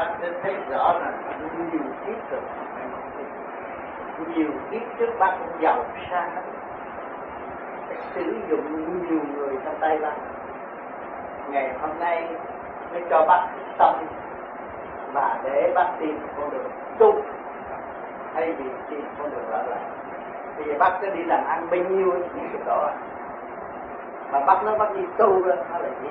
bác sẽ thấy rõ rằng nhiều kiếp rồi, nhiều kiếp trước bác cũng giàu sang lắm, sử dụng nhiều người trong tay bác. Ngày hôm nay mới cho bác tâm và để bác tìm con đường tu thay vì tìm con đường lỡ lại. Bây giờ bác sẽ đi làm ăn bao nhiêu những cái đó mà bác nói bác đi tu đó, nó là gì?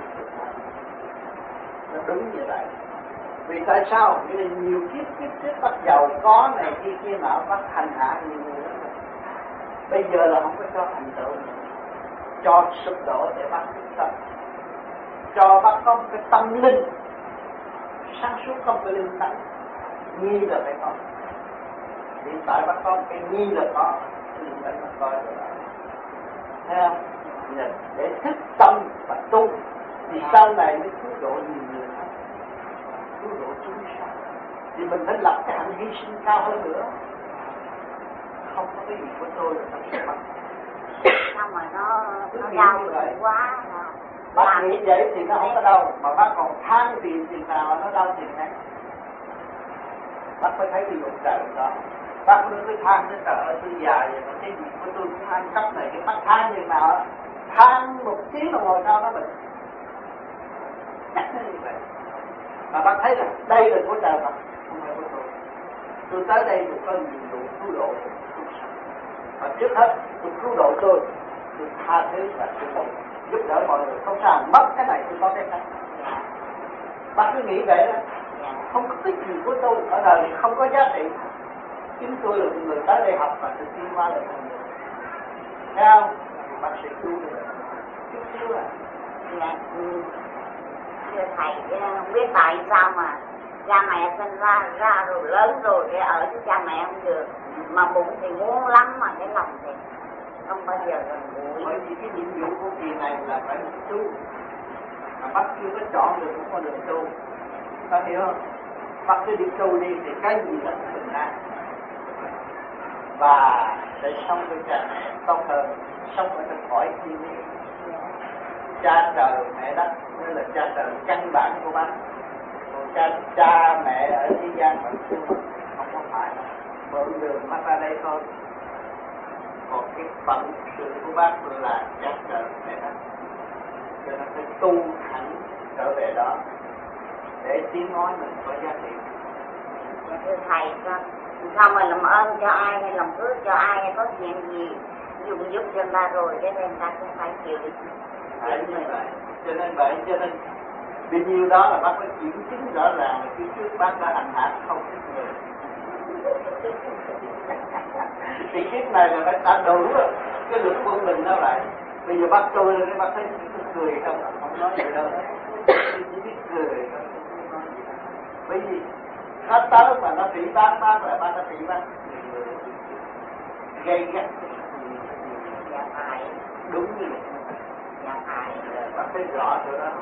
Nó đúng như vậy. Vì tại sao? Vì nhiều kiếp trước bác giàu có này kia nọ, bác hành hạ nhiều người lắm. Bây giờ là không có cho hành tựu, cho sụp đổ để bác thức tâm, cho bác có một cái tâm linh sáng suốt, không phải linh tánh. Nghi là phải có. Hiện tại bác có một cái nghi là có, linh tánh bác coi rồi đó. Thấy không? Để thức tâm và tu thì sau này mới cứu độ nhiều người hơn, cứu độ chúng sanh. Thì mình phải lập cái hạnh hy sinh cao hơn nữa. Không có cái gì của tôi là trong sự bắt. Sao mà nó đau quá. Bác nghĩ vậy thì nó không có đau, mà bác còn than tiền nào nó đau tiền khác. Bác phải thấy cái dụng trời đó. Bác cứ than tới trời ơi tôi già vậy mà cái gì của tôi cũng than cấp này, cái bác than như nào than một tiếng đồng hồ sau nó bệnh. Chắc nó như vậy. Mà bác thấy là đây là của trời Phật, không phải của tôi. Tôi tới đây tôi có nhiệm vụ cứu độ. Và trước hết tôi cứu độ tôi tha thứ và tôi giúp đỡ mọi người. Không sao mất cái này tôi có cái khác. Bác cứ nghĩ vậy đó. Không có cái gì của tôi ở đời không có giá trị. Chính tôi là người tới đây học và tôi tiến qua lại con người. Thấy không? Bác sĩ cứu được. Chút xíu à. Thưa thầy, không biết tại sao mà cha mẹ sinh ra rồi lớn rồi để ở với cha mẹ không được, mà bụng thì muốn lắm mà cái lòng thì không bao giờ gần gũi. Bởi vì cái nhiệm vụ của kỳ này là phải tu, mà bác chưa có chọn được một con đường tu, ta hiểu không? Bác cứ đi tu đi thì cái gì là bình an và để sống với cha mẹ tốt hơn, sống ở trong cõi thiên nhiên. Cha trời mẹ đất mới là cha trời căn bản của bác. Còn cha mẹ ở thế gian vẫn không có phải, mượn đường mắt ra đây thôi. Còn cái phận sự của bác là cha trời mẹ đất, cho nên phải tu hẳn trở về đó để tiếng nói mình có giá trị. Thưa thầy, sao mà làm ơn cho ai hay làm phước cho ai hay có chuyện gì dùng giúp cho ta rồi cái nên ta cũng phải chịu. Cho nên bao nhiêu đó là bác phải kiểm chứng rõ ràng là phía trước bác đã hành hạ không ít người. Thì kiếp này là phải ta đủ cái lực quân mình nó lại. Bây giờ bác tôi lên bác thấy cười không nói gì đâu, chỉ biết cười thôi. Bởi vì nó tới mà nó bị bác là bác đã bị bác gây gắt. Dạ phải. Đúng như vậy. Dạ phải. Bác thấy rõ rồi đó.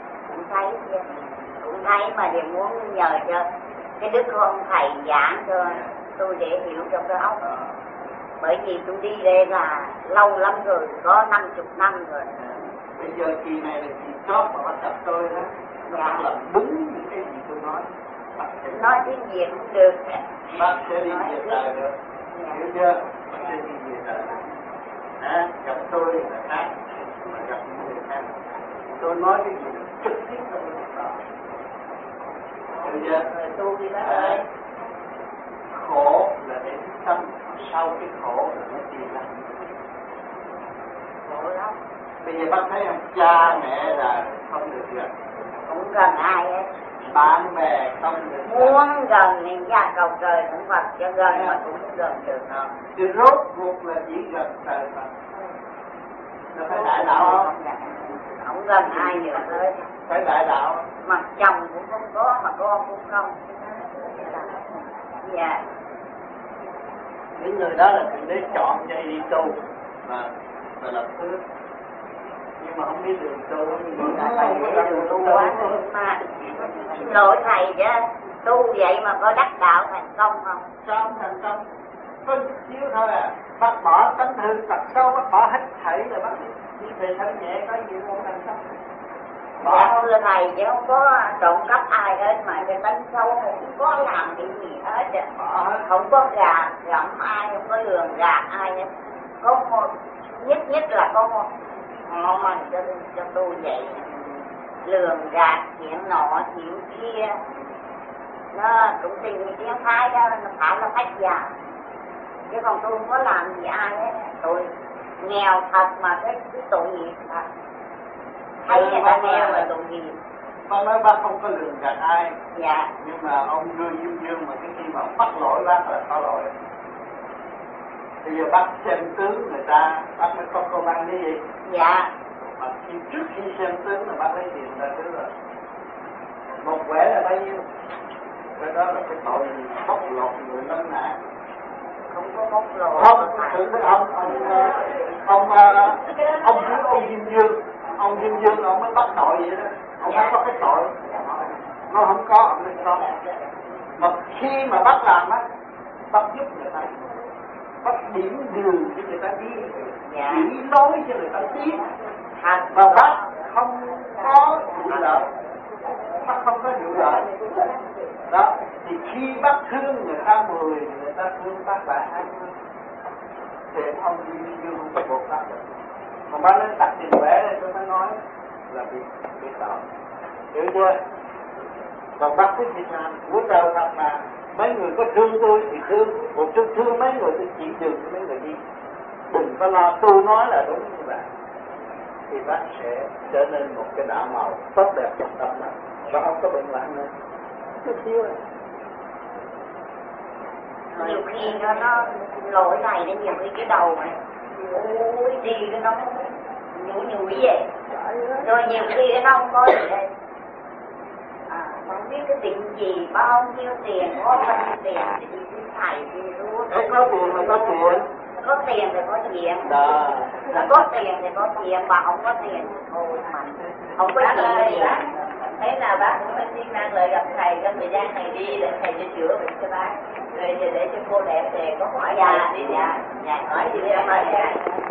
Cũng thấy mà đều muốn nhờ cho cái đức của ông thầy giảng cho tôi để hiểu trong cái óc. Bởi vì tôi đi đây là lâu lắm rồi, có 50 năm rồi. Bây giờ kỳ này là kỳ chót mà bác gặp tôi đó. Bác làm đúng những cái gì tôi nói. Nói tiếng Việt cũng được. Bác sẽ đi về trời được. Hiểu chưa? Bác sẽ đi về trời được. Gặp tôi là khác, mà gặp những người khác. Tôi nói cái gì trực tiếp trong cái đó. Hiểu chưa? Tu đi bác ơi. Khổ là để tâm, sau cái khổ là nó tìm ra. Khổ lắm. Bây giờ bác thấy không? Cha mẹ là không được gần. Cũng gần ai hết. Bạn bè không được gần. Muốn gần thì ra cầu trời cũng Phật cho gần mà cũng gần được. Thì rốt cuộc là chỉ gần trời Phật. Nó phải đại đạo không? Không gần ai nữa thôi. Phải đại đạo. Mà chồng cũng không có, mà con cũng không. Dạ. Những người đó là Thượng Đế chọn cho đi tu mà làm phước. Nhưng mà không biết đường tu, không biết đường tu quá mà xin lỗi thầy chứ, tu vậy mà có đắc đạo thành công không? Sao không thành công? Có chút xíu thôi à. Bác bỏ tánh hư tật xấu, bác bỏ hết thảy rồi bác đi về thân nhẹ có gì không thành công. Dạ thưa thầy, chứ không có trộm cắp ai hết, mà cái tánh xấu không có làm cái gì hết á. Không có gạt gẫm ai, không có lường gạt ai hết. Có một nhất là có một họ mà cho tôi vậy, lường gạt chuyện nọ chuyện kia, nó cũng tìm tiếng Thái đó, nó phải là phách già, chứ còn tôi không có làm gì ai hết. Tôi nghèo thật mà cái tội nghiệp thật, thấy người ta nghèo là tội nghiệp. Con nói bác không có lường gạt ai. Dạ. Nhưng mà ông đưa Diêm Dương mà cái khi mà bắt lỗi bác là có lỗi. Bây giờ bác xem tướng người ta, bác mới có công ăn cái gì? Dạ. Mà trước khi xem tướng là bác lấy tiền ra trước rồi. Một quẻ là bao nhiêu? Cái đó là cái tội bóc lột người lân nạn. Không có bóc lột. Không, thử với ông Diêm Dương. Ông Diêm Dương ông mới bắt tội vậy đó. Ông mới có cái tội. Nó không có, ông lên không. Mà khi mà bắt làm á, bắt giúp người ta, bắt điểm đường cho người ta đi, chỉ lối cho người ta biết. Mà bác không có vụ lợi, bác không có vụ lợi. Đó, thì khi bác thương người ta 10, người ta thương bác lại 20. Thì ông Diêm Dương không có buộc bác được. Còn bác nói đặt tiền vẽ này tôi mới nói là bị tội. Hiểu chưa? Còn bác thích Việt Nam của trời thật mà mấy người có thương tôi thì thương, một chút thương mấy người tôi chỉ đường cho mấy người đi. Đừng có lo tôi nói là đúng như vậy, thì bác sẽ trở nên một cái đạo màu tốt đẹp trong tâm đó, và không có bệnh hoạn nữa. Chút xíu rồi. Nhiều khi nó lỗi này đến nhiều khi cái đầu này ôi đi cái nó nhủi vậy, rồi nhiều khi nó không có gì đây. Không biết cái chuyện gì, bao nhiêu tiền, có bao nhiêu tiền thì đi thầy đi rút. Có tiền mà có chuyện. Có tiền thì có chuyện. Đó. Có tiền thì có chuyện, mà không có tiền thôi mà không có chuyện gì. Thế nào bác cũng phải xin mang lời gặp thầy trong thời gian này đi để thầy sẽ chữa bệnh cho bác. Rồi để cho cô đẹp thì có hỏi dạ, đi. Dạ. Hỏi gì em hỏi thầy.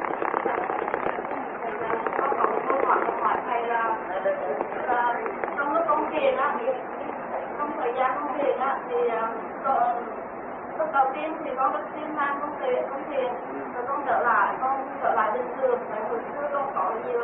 Hỏi thầy là trong lúc công thiền á, trong thời gian công thiền á, thì lúc đầu tiên thì con được xin mang công thiền, rồi con trở lại bình thường. Tại hồi xưa con có nhiều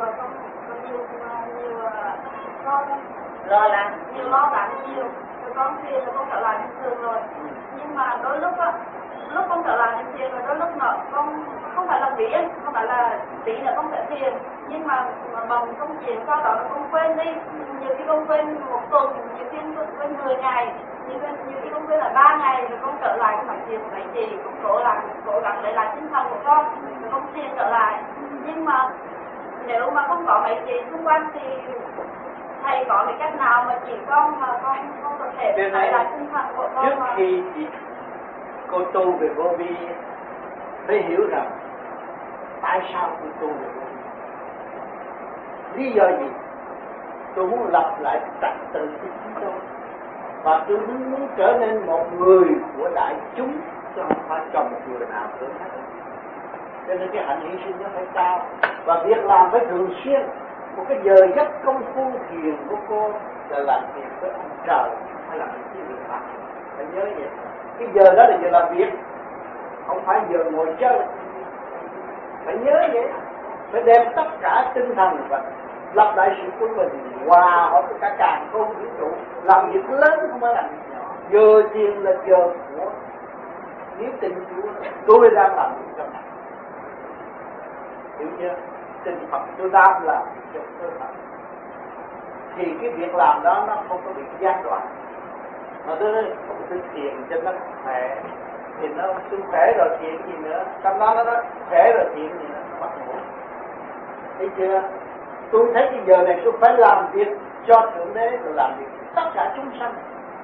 Lo lắng. Nhiều lo lắng nhiều, rồi con thiền rồi con trở lại bình thường rồi. Nhưng mà đôi lúc á, lúc con trở lại bình thiền rồi đôi lúc nọ con không phải là biến, không phải là tí nữa con sẽ thiền, nhưng mà bằng công chuyện sau đó là con quên đi. Nhiều khi con quên một tuần, nhiều khi con quên 10 ngày, nhiều khi con quên là 3 ngày, rồi con trở lại con phải thiền phải gì, con cố gắng lấy lại tinh thần của con, rồi con thiền trở lại. Nhưng mà nếu mà không có mấy chị xung quanh thì thầy có cái cách nào mà chỉ con mà con có thể lấy lại tinh thần của con? Trước khi cô tu về vô vi phải hiểu rằng tại sao tôi tu về vô vi, lý do gì. Tôi muốn lập lại trật tự của chúng tôi, và tôi muốn trở nên một người của đại chúng, chứ không phải cho một người nào nữa hết. Cho nên cái hạnh hy sinh nó phải cao, và việc làm phải thường xuyên. Một cái giờ giấc công phu thiền của cô là làm việc với ông trời, hay làm việc với người khác. Phải nhớ vậy. Cái giờ đó là giờ làm việc, không phải giờ ngồi chơi. Phải nhớ vậy. Phải đem tất cả tinh thần và lập lại sự quân bình, hòa hợp với cả càng không vũ trụ, làm việc lớn không phải làm việc nhỏ. Giờ tiền là giờ của nếu tình Chúa, tôi đang làm việc cho Ngài. Hiểu chưa? Tình Phật tôi đang làm cho cơ Phật, thì cái việc làm đó nó không có bị gián đoạn. Mà tôi nói tôi thiền cho nó khỏe, thì nó tôi khỏe rồi thiền gì nữa, trong đó nó khỏe rồi thiền gì nữa, nó bắt ngủ. Thấy chưa? Tôi thấy cái giờ này tôi phải làm việc cho Thượng Đế, rồi làm việc tất cả chúng sanh.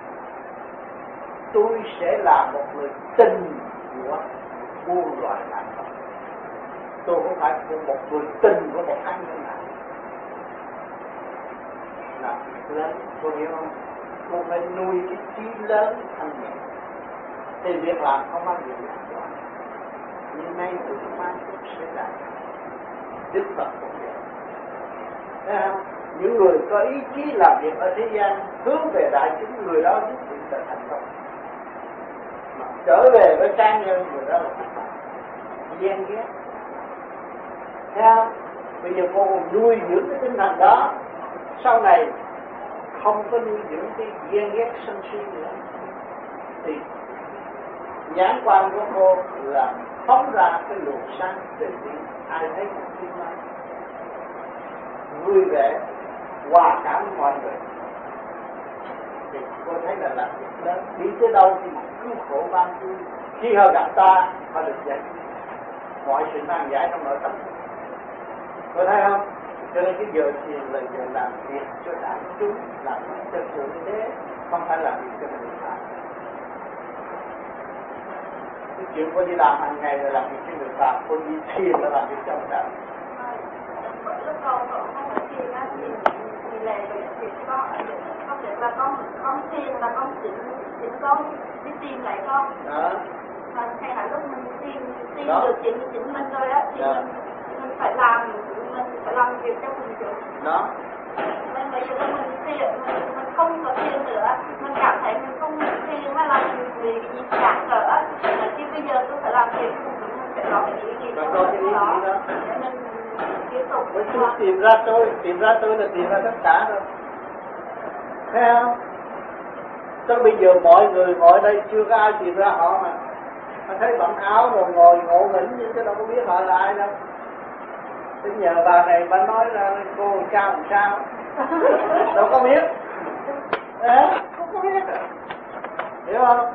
Tôi sẽ là một người tình của muôn loài nạn vật. Tôi không phải một người tình của một anh nhân nào. Là lớn, cô hiểu không? Cô phải nuôi cái trí lớn thanh nhẹ. Thì việc làm không bao giờ làm được. Nhưng nay tôi mai tôi sẽ làm. Đức Phật cũng vậy. Thấy không? những người có ý chí làm việc ở thế gian hướng về đại chúng, người đó nhất định sẽ thành công. Mà trở về với cá nhân, người đó là thất bại, ghen ghét. Thấy không? Bây giờ cô còn nuôi dưỡng cái tinh thần đó, sau này không có nuôi dưỡng cái ghen ghét sân si nữa, thì nhãn quan của cô là phóng ra cái luồng sáng từ bi, ai thấy cũng tin lắm, vui vẻ, hòa cảm với mọi người. Thì cô thấy là làm việc lớn, đi tới đâu thì cứu khổ ban vui. Khi họ gặp ta, họ được giải quyết mọi sự nan giải trong nội tâm. Cô thấy không? Cho nên cái giờ thiền là giờ làm việc cho đại chúng, làm cho thượng đế, không phải làm việc cho người khác. Cái chuyện cô đi làm hàng ngày là làm việc cho người khác, cô đi thiền là làm việc cho ông trời. Lúc đầu không phải thiền á, thì là việc con việc là con thiền là con chỉnh con đi tìm lại con. Đó. Hay là lúc mình tìm được chỉnh mình rồi á, thì mình phải làm việc cho mình được. Đó. Nên bây giờ mình không có tiền nữa, mình cảm thấy mình không có tiền hay là mình bị gì cản trở, mà khi bây giờ tôi phải làm việc mình sẽ có cái ý nghĩ đó để mình tiếp tục. Với tôi tìm ra tôi là tìm ra tất cả rồi. Thấy không? Tới bây giờ mọi người ngồi đây chưa có ai tìm ra họ mà. Họ thấy bận áo rồi ngồi ngộ nghĩnh nhưng chứ đâu có biết họ là ai đâu. Thế nhờ bà này bà nói là cô làm sao đâu có biết. Không có biết. Hiểu không?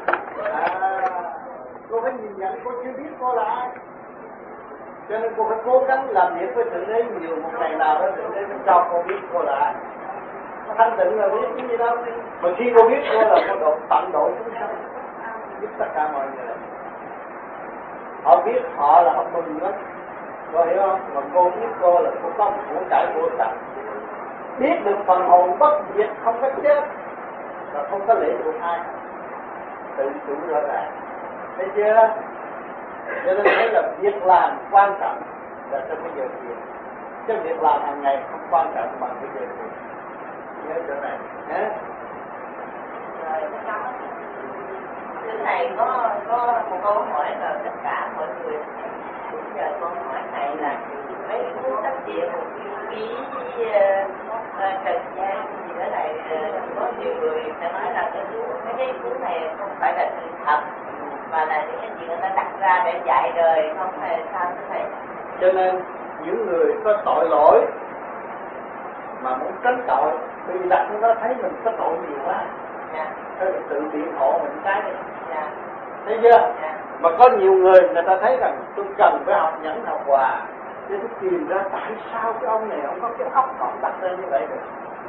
Cô phải nhìn nhận cô chưa biết cô là ai. Cho nên cô phải cố gắng làm việc với Thượng Đế nhiều, một ngày nào đó Thượng Đế mới cho cô biết cô là ai. Nó thanh tịnh là biết cái gì đâu. Mà khi cô biết cô là cô tận độ chúng sanh, giúp tất cả mọi người. Họ biết họ là họ mừng lắm. Cô hiểu không? Mà cô biết cô là cô có của cải vô tận. Biết được phần hồn bất diệt, không có chết, và không có lệ thuộc ai. Tự chủ rõ ràng. Thấy chưa? Cho nên thấy là việc làm quan trọng là trong cái giờ thiền. Cái việc làm hàng ngày không quan trọng bằng cái giờ thiền. Nhớ chỗ này nhé. Rồi, thưa thầy có một câu hỏi là tất cả mọi người cũng giờ con hỏi thầy là mấy cuốn tác địa một ký trần gian gì đó này, có nhiều người sẽ nói là cái cuốn này không phải là sự thật mà là những cái chuyện người ta đặt ra để dạy đời, không phải sao thầy? Cho nên những người có tội lỗi mà muốn tránh tội, vì đặt nó thấy mình có tội nhiều quá, thôi mình tự biện hộ mình cái đi. Thấy chưa? Mà có nhiều người ta thấy rằng tôi cần phải học nhẫn học hòa, để tôi tìm ra tại sao cái ông này ông có cái óc ông đặt lên như vậy được.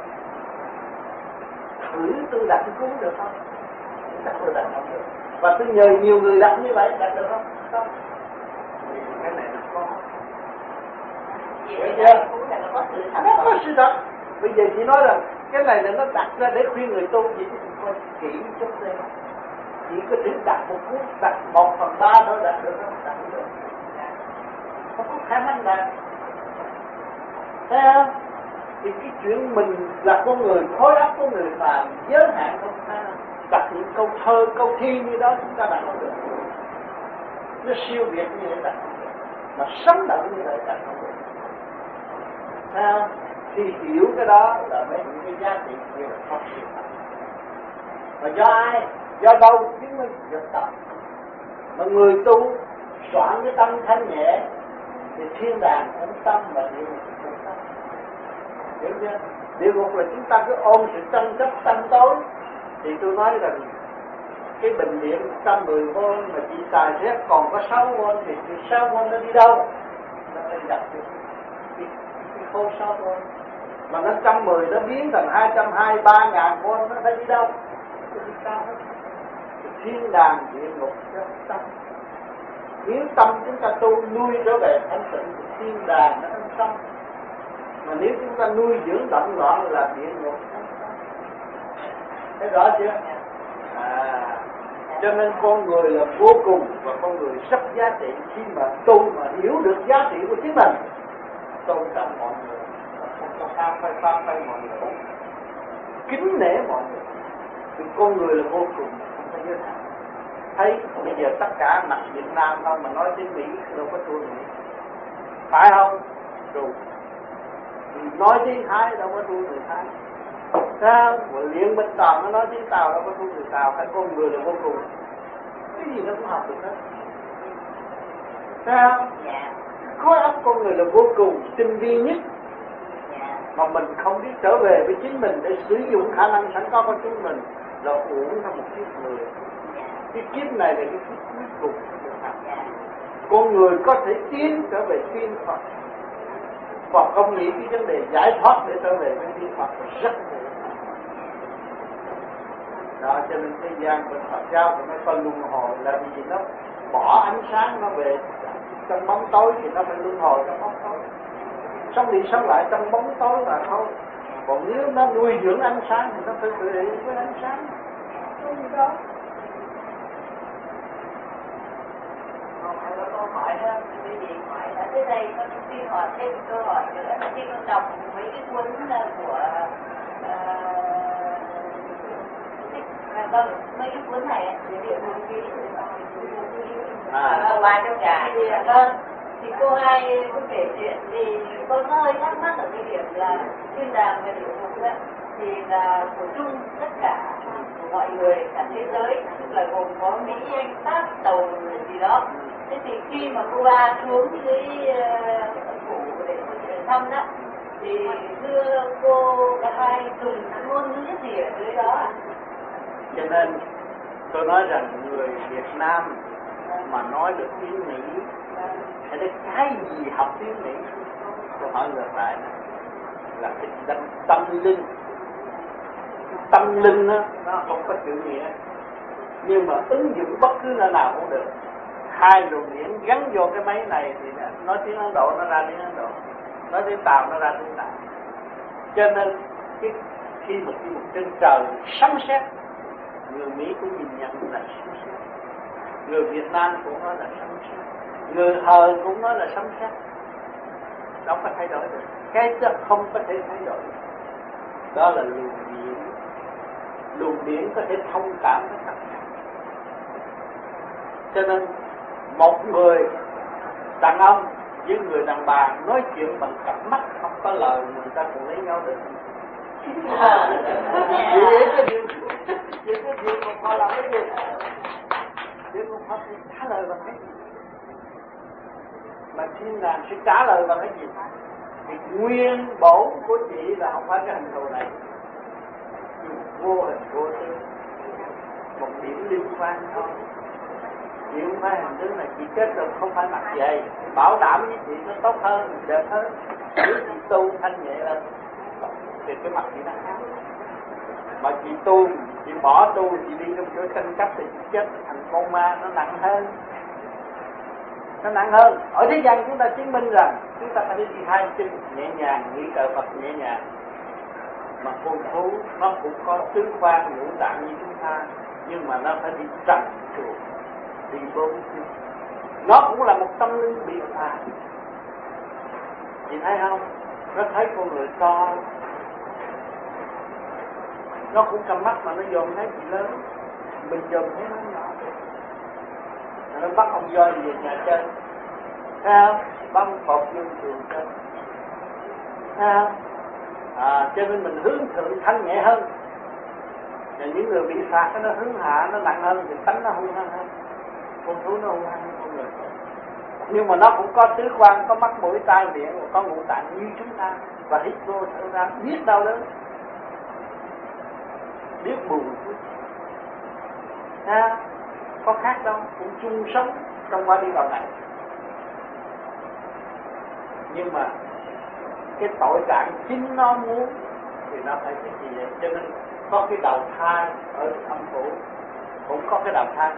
Thử tôi đặt cái cuốn được không? Chắc tôi đặt không được. Và tôi nhờ nhiều người đặt như vậy, đặt được không? Không. Cái này nó có. Hiểu chưa? Nó có sự thật. Bây giờ chị nói rằng cái này là nó đặt ra để khuyên người tu, chị coi kỹ chút đây. Chỉ có thể đặt một cuốn, đặt 1/3 thôi, đặt được không? Đặt được. Không có khả năng đặt. Thấy không? Thì cái chuyện mình là con người, khối óc của người mà giới hạn không phải đặt những câu thơ, câu thi như đó chúng ta đặt không được. Nó siêu việt như vậy đặt không được. Mà sống động như vậy đặt không được. Thấy không? Thì hiểu cái đó là mấy những cái giá trị như là phát triển. Mà do ai? Do đâu? Chứng minh do tâm. Mà người tu soạn cái tâm thanh nhẹ thì thiên đàng cũng tâm và địa ngục cũng tâm. Hiểu chưa? Địa ngục là chúng ta cứ ôm sự tranh chấp tâm tối. Thì tôi nói rằng cái bình điện 110V mà chị xài rét còn có 6V thì 6V nó đi đâu? Nó đi đặt cái khối 6V. Mà nó 110 nó biến thành 223.000V nó phải đi đâu? Nó đi sao hết? Thiên đàng địa ngục cho tâm. Nếu tâm chúng ta tu nuôi trở về thanh tịnh thì thiên đàng nó trong tâm. Mà nếu chúng ta nuôi dưỡng động loạn là địa ngục. Thấy rõ chưa? Cho nên con người là vô cùng và con người rất giá trị. Khi mà tu mà hiểu được giá trị của chính mình, tôn trọng mọi người, không có xa phai pha phai mọi người, kính nể mọi người. Thì con người là vô cùng, không có giới hạn. Thấy bây giờ tất cả mặt Việt Nam không mà nói tiếng Mỹ đâu có thua Mỹ, phải không? Rồi nói tiếng Thái đâu có thua người Thái, sao? Luyện Binh Toàn nó nói tiếng Tàu đâu có thua người Tàu. Hay con người là vô cùng, cái gì nó cũng học được hết, sao? Khối óc con người là vô cùng tinh vi nhất, mà mình không biết trở về với chính mình để sử dụng khả năng sẵn có của chúng mình là uổng trong một kiếp người. Cái kiếp này là cái kiếp cuối cùng. Con người có thể tiến trở về tiên Phật, còn không nghĩ cái vấn đề giải thoát để trở về với tiên Phật rất dễ. Đó cho nên thế gian của Phật giáo của nó có luân hồi là vì nó bỏ ánh sáng nó về trong bóng tối thì nó phải luân hồi trong bóng tối. Sống đi sống lại trong bóng tối là thôi. Còn nếu nó nuôi dưỡng ánh sáng thì nó phải tự đi với ánh sáng. Không gì đâu. Có câu hỏi đó, quý vị hỏi là thế đây con xin hỏi thêm câu hỏi nữa là khi con đọc mấy cái cuốn của mấy cái cuốn này thì địa ngục ký câu ba trong nhà thì cô hai có kể chuyện thì con hơi thắc mắc ở cái điểm là thiên đàng và địa ngục đó thì là của chung tất cả của mọi người cả thế giới, tức là gồm có Mỹ, Anh, Pháp, Tàu gì đó. Thế thì khi mà cô ba xuống dưới phủ để thăm đó thì thưa cô cả hai dùng ngôn ngữ gì ở dưới đó ạ? Cho nên tôi nói rằng người Việt Nam mà nói được tiếng Mỹ hay là cái gì học tiếng Mỹ, tôi hỏi ngược lại là cái tâm linh. Tâm linh đó, nó không có chữ nghĩa, nhưng mà ứng dụng bất cứ nơi nào cũng được. Hai luồng điển gắn vô cái máy này thì nói tiếng Ấn Độ nó ra tiếng Ấn Độ, nói tiếng Tàu nó ra tiếng Tàu. Cho nên khi một trên trời sấm sét, người Mỹ cũng nhìn nhận là sấm sét, người Việt Nam cũng nói là sấm sét, người Hờ cũng nói là sấm sét. Đâu có thay đổi được, cái đó không có thể thay đổi được. Đó là luồng điển. Luồng điển có thể thông cảm với tất cả. Cho nên một người đàn ông với người đàn bà nói chuyện bằng cặp mắt không có lời, người ta cũng lấy nhau được. Vì cái điều mà họ làm cái gì? Điều mà họ sẽ trả lời bằng cái gì? Mà thiên đàng sẽ trả lời bằng cái gì? Thì nguyên bổn của chị là không phải cái hình thù này, vô hình vô tư, một điểm liên quan thôi. Chị không phải hình tướng này, chị kết rồi không phải mặc vậy, bảo đảm với chị nó tốt hơn, đẹp hơn. Nếu chị tu thanh nhẹ lên thì cái mặt chị nó khác. Mà chị tu, chị bỏ tu, chị đi trong chỗ tranh chấp thì chị chết thành con ma, nó nặng hơn. Nó nặng hơn. Ở thế gian chúng ta chứng minh rằng chúng ta phải đi hai chân nhẹ nhàng, nghĩ cờ Phật nhẹ nhàng. Mà con thú nó cũng có tứ quan ngũ tạng như chúng ta, nhưng mà nó phải đi trần truồng, đi bốn chân. Nó cũng là một tâm linh biện hòa. Chị thấy không? Nó thấy con người to, nó cũng cầm mắt mà nó dòm thấy chị lớn, mình dòm thấy nó nhỏ. Nó bắt ông voi về nhà chơi, thấy không? Băng cột vô trường chơi, thấy không? Cho nên mình hướng thượng thanh nhẹ hơn. Và những người bị phạt nó hướng hạ, nó nặng hơn thì tánh nó hung hăng hơn. Con thú nó hung hăng hơn con người. Nhưng mà nó cũng có tứ quan, có mắt mũi tai miệng, có ngũ tạng như chúng ta, và hít vô thở ra, biết đau đớn, biết buồn chút. Có khác đâu, cũng chung sống trong qua đi vào này. Nhưng mà cái tội trạng chính nó muốn thì nó phải cái gì vậy? Cho nên có cái đầu thai ở âm phủ, cũng có cái đầu thai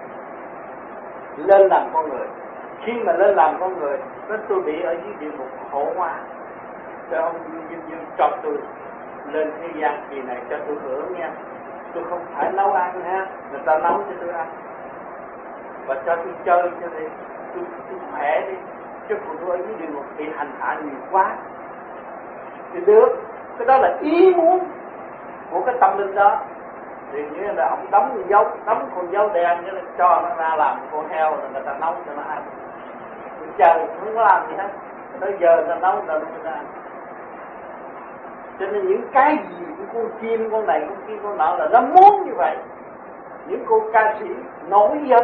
lên làm con người. Khi mà lên làm con người, nó tôi bị ở dưới địa ngục khổ quá, cho ông Dương cho tôi lên thế gian kỳ này cho tôi hưởng nha. Tôi không phải nấu ăn ha, người ta nấu cho tôi ăn, và cho tôi chơi cho tôi khỏe đi. Chứ còn tôi ở dưới địa ngục bị hành hạ nhiều quá, thì được. Cái đó là ý muốn của cái tâm linh đó. Thì như là ông đóng con dấu đen cho nó cho nó ra làm con heo rồi người ta nấu cho nó ăn. Trời không có làm gì hết, tới giờ người ta nấu rồi người ta ăn. Cho nên những cái gì của con chim, con này, con kia, con nọ là nó muốn như vậy. Những cô ca sĩ nổi danh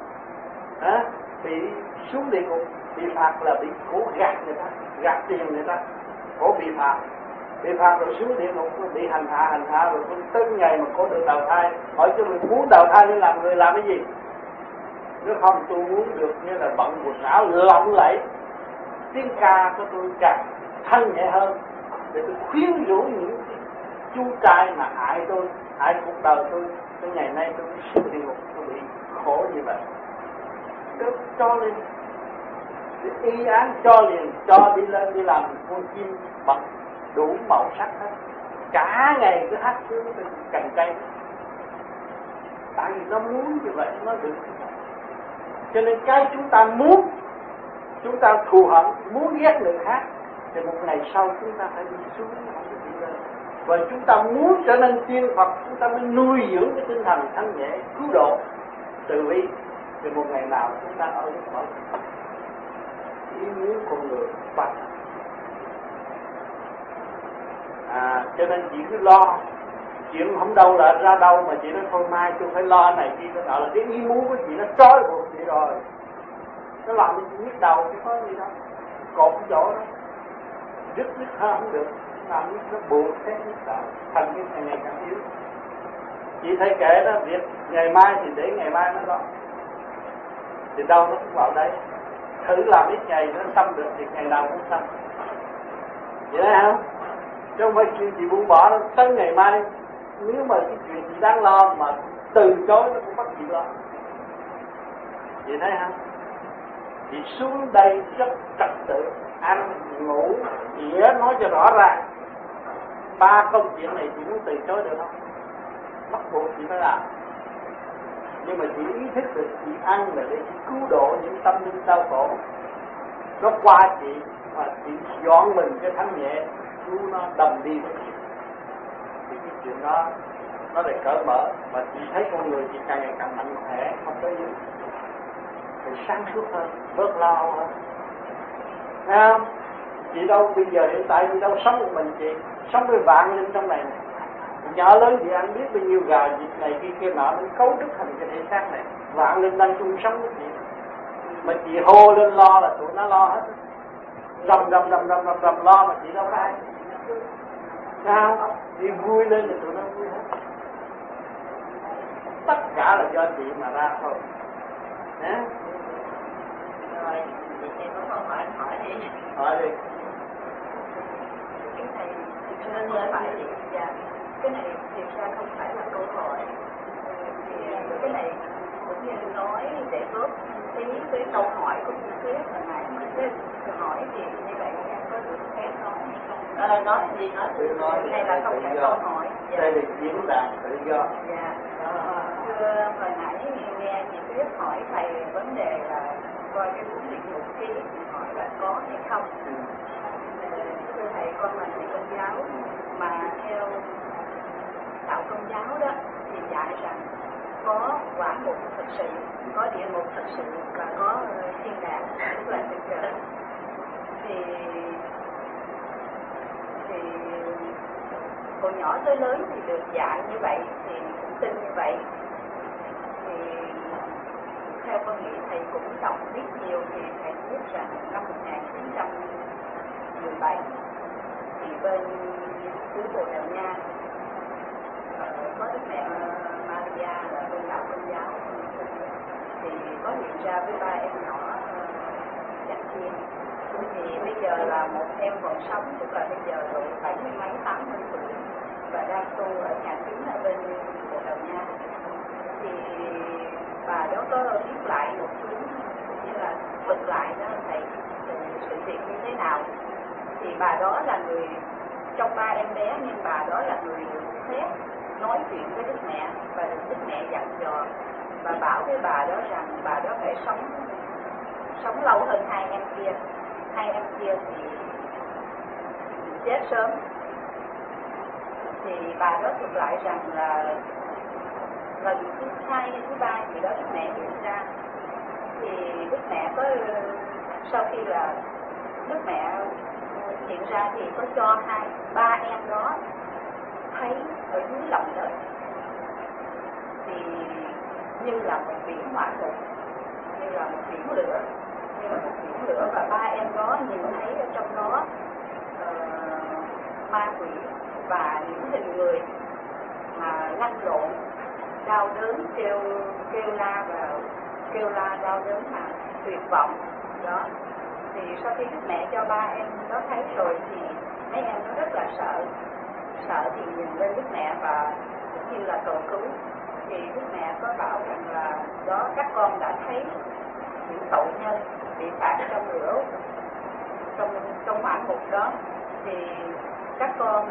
bị xuống địa ngục, bị phạt là bị cổ gạt người ta, gạt tiền người ta, cổ bị phạt rồi xuống địa ngục, bị hành hạ rồi tới ngày mà cổ được đầu thai. Hỏi cho mình muốn đầu thai để làm người làm cái gì? Nếu không tôi muốn được như là bận quần áo lộng lẫy, tiếng ca của tôi càng thanh nhẹ hơn, để tôi khuyến rũ những chú trai mà hại tôi, hại cuộc đời tôi. Tới ngày nay tôi xuống địa ngục, tôi bị khổ như vậy. Tôi cho lên, y án cho liền, cho đi lên đi làm con chim bật đủ màu sắc hết, cả ngày cứ hát xuống trên cành cây. Tại vì nó muốn như vậy nó được. Cho nên cái chúng ta muốn, chúng ta thù hận, muốn ghét người khác, thì một ngày sau chúng ta phải đi xuống, không có gì lên. Và chúng ta muốn trở nên tiên Phật, chúng ta mới nuôi dưỡng cái tinh thần thanh nhẹ, cứu độ, từ bi. Thì một ngày nào chúng ta ở ý muốn con người bắt. Cho nên chị cứ lo chuyện không đâu là ra đâu, mà chị nói thôi mai tôi phải lo này kia, đó là cái ý muốn của chị nó trói buộc chị rồi, nó làm cho chị nhức đầu chứ có gì đâu, cột chỗ đó dứt không được, làm nó buộc thế nhức đầu, thành cái ngày càng yếu. Chị thấy kệ đó, việc ngày mai thì để ngày mai nó lo, thì đâu nó cũng vào đây, thử làm ít ngày nó xong được thì ngày nào cũng xong, vậy đấy không? Chứ không phải chuyện chị buông bỏ đâu, tới ngày mai nếu mà cái chuyện chị đáng lo mà từ chối nó cũng bắt chị lo. Chị thấy không? Chị xuống đây rất trật tự, ăn, ngủ, chị nói cho rõ ràng. 3 công chuyện này chị muốn từ chối được không? Bắt buộc chị phải làm. Nhưng mà chị ý thức được chị ăn là để chị cứu độ những tâm linh đau khổ. Nó qua chị mà chị dọn mình cái thanh nhẹ, cứu nó đồng đi với chị. Thì cái chuyện đó nó lại cởi mở, mà chị thấy con người chị càng ngày càng mạnh mẽ, không có gì, thì sáng suốt hơn, bớt lo hơn. Thấy không? Chị đâu bây giờ hiện tại chị đâu sống một mình chị, sống với vạn linh trong này. Nhỏ lớn chị ăn biết bao nhiêu gà vịt này kia nọ, nó cấu trúc thành cái thể xác này. Vạn linh đang chung sống với chị, mà chị hô lên lo là tụi nó lo hết, rầm lo mà chị đâu có ai. Sao? Chị vui lên thì tụi nó vui hết. Tất cả là do chị mà ra thôi. Nè. Rồi, chị có câu hỏi đi. Hỏi đi. Cái này nên lời phải gì? Dạ. Cái này thực ra không phải là câu hỏi. Thì cái này cũng như nói để góp ý cái câu hỏi của chị Thuyết hồi nãy mà cái hỏi thì như vậy em có được phép nói hay không? Nói gì nói. Này là không phải câu hỏi. Đây là diễn đàn tự do. Dạ. Thưa hồi nãy nghe chị Thuyết hỏi thầy vấn đề là coi cái cuốn địa ngục ký, hỏi là có hay không. Thưa thầy, con là thầy Công giáo, mà theo đạo Công giáo đó thì dạy rằng có quả ngục thực sự, có địa ngục thực sự và có thiên đàng, tức là thực trời. Thì hồi nhỏ tới lớn thì được dạy như vậy, thì cũng tin như vậy. Thì theo con nghĩ thầy cũng đọc biết nhiều, thì thầy biết rằng năm 1917 thì bên xứ Bồ Đào Nha có Đức Mẹ Maria là bên đạo Công giáo, thì có hiện ra với 3 em nhỏ Chạch Chiên. Thì bây giờ là một em còn sống, tức là bây giờ độ 70 mấy 80 tuổi và đang tu ở nhà chính ở bên Bồ Đào Nha. Thì bà đó có viết lại một cuốn như là thuật lại đó thầy sự việc như thế nào. Thì bà đó là người trong 3 em bé, nhưng bà đó là người được phép nói chuyện với Đức Mẹ và được Đức Mẹ dặn dò và bảo với bà đó rằng bà đó phải sống lâu hơn 2 em kia. 2 em kia thì chết sớm. Thì bà đó thuật lại rằng là lần thứ 2 hay thứ 3 thì đó Đức Mẹ hiện ra. Thì Đức Mẹ có, sau khi là Đức Mẹ hiện ra thì có cho 3 em đó thấy ở dưới lòng đất thì như là một biển hỏa ngục, như là một biển lửa, và 3 em đó nhìn thấy ở trong đó ma quỷ và những hình người mà lăn lộn, đau đớn, kêu la đau đớn mà tuyệt vọng đó. Thì sau khi Đức Mẹ cho 3 em đó thấy rồi thì mấy em nó rất là sợ thì nhìn lên Đức Mẹ và cũng như là cầu cứu. Thì Đức Mẹ có bảo rằng là đó các con đã thấy những tội nhân bị phạt trong lửa, trong hỏa ngục đó, thì các con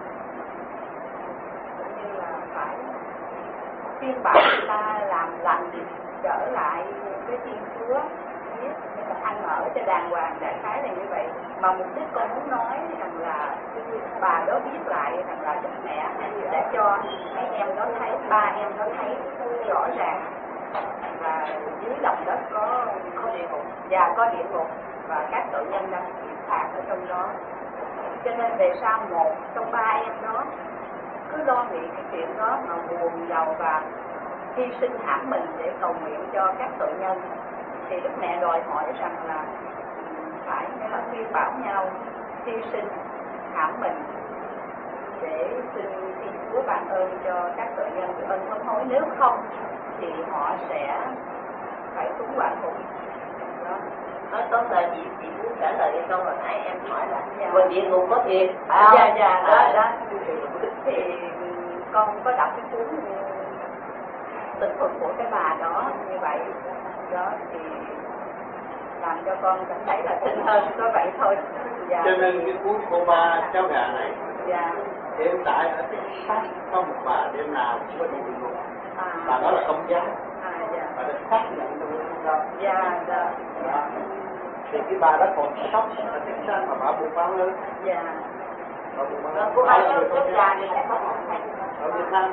cũng như là phải khuyên bảo người ta làm lành trở lại với Thiên Chúa, biết là ăn ở cho đàng hoàng, đại khái là như vậy. Mà mục đích con muốn nói rằng là bà đó biết lại rằng là Đức Mẹ đã cho mấy em đó thấy, 3 em đó thấy rõ ràng và dưới lòng đất có địa ngục, và có địa ngục và các tội nhân đang bị phạt ở trong đó. Cho nên về sau một trong 3 em đó cứ lo nghĩ cái chuyện đó mà buồn giàu và hy sinh hãm mình để cầu nguyện cho các tội nhân. Thì Đức Mẹ đòi hỏi rằng là phải nghĩa là khuyên bảo nhau hy sinh hãm mình để xin Thiên Chúa ban ơn cho các tội nhân ơn thống hối, nếu không thì họ sẽ phải xuống quả ngục. Nói tóm lại chị muốn trả lời cái câu hồi nãy em hỏi là ngoài địa ngục có thiệt phải không? Dạ đó. Thì con có đọc cái cuốn Tình thuật của cái bà đó như vậy đó, thì làm cho con cảm thấy là tin hơn có vậy thôi. Dạ. Cho nên cái cuốn cô ba cháu gà này, dạ, hiện tại ở cái xác có một bà đêm nào cũng có đi địa ngục. Bà đó là công giáo. Dạ. Bà đã xác nhận trong cái đó. Dạ. Đó. Thì cái bà đó còn sốc ở cái xác mà bà buộc báo lớn. Dạ. Bà buộc báo lớn. Cô ba cháu gà này là có ở Việt Nam.